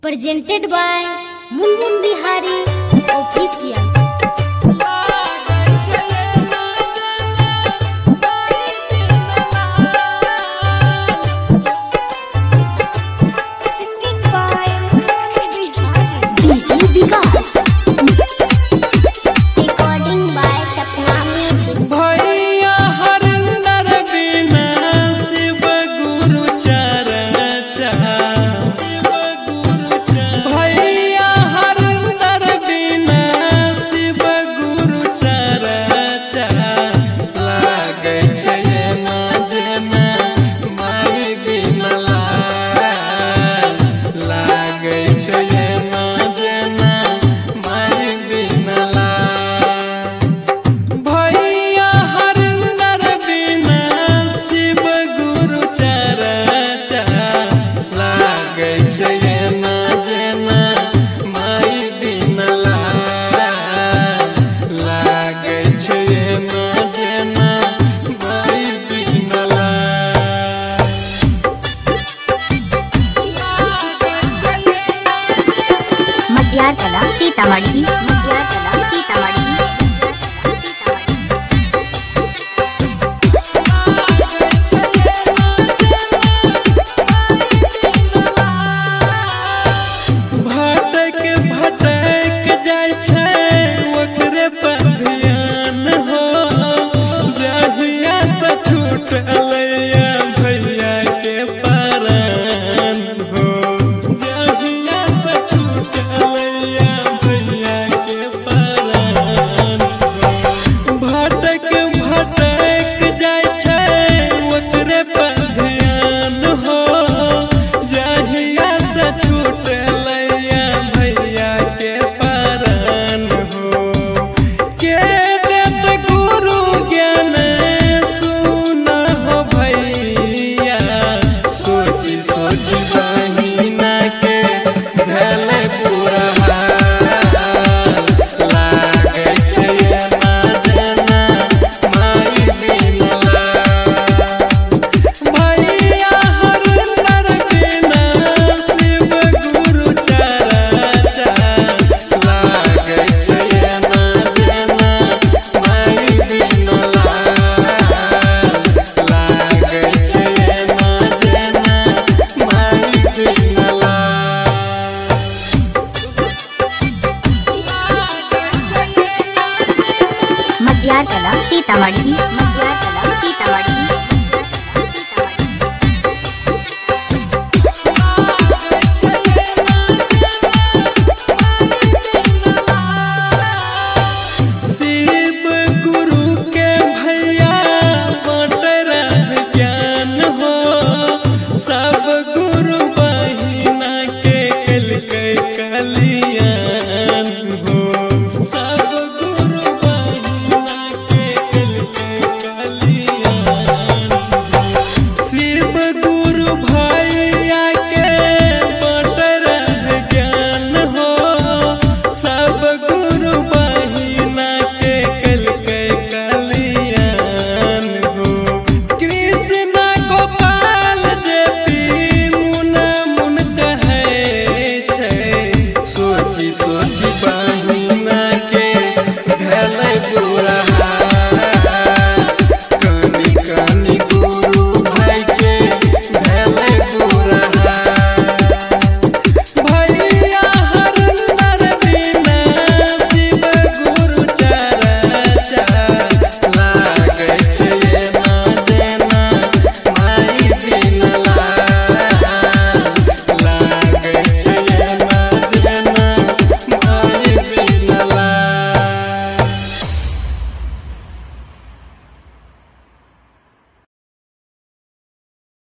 Presented by Munmun Bihari Official. Singing by DJ Vikas. Recording by Sapna Music. भैया हरिंदर बिना शिव गुरु चरचा भैया हरिंदर बिना शिव गुरु चरचा लागे छै ना जेना माई बिना लागे छै ना जेना माई बिना भैया हरिंदर बिना शिव गुरु चरचा लागे छै ना जेना माई बिना लागे छै ना जेना माई बिना मटियार कला सीतामढ़ी भटक भटक जाय छै ओकरे पर ध्यान हो जहिया से छूटलैया भैया के परान हो जहिया से छूटलैया भैया के परान हो भटक भटक जाय छै ओकरे पर ध्यान हो जहिया से छूटलैया भैया के परान हो के देत गुरु ज्ञान सुना हो भैया सोची सोची बहिना के धैले पूरा लागे छै ना जेना माई बिना भैया हरिंदर बिना शिव गुरु चरचा लागे छै ना जेना माई बिना लागे छै ना जेना माई बिना मटियार कला सीतामढ़ी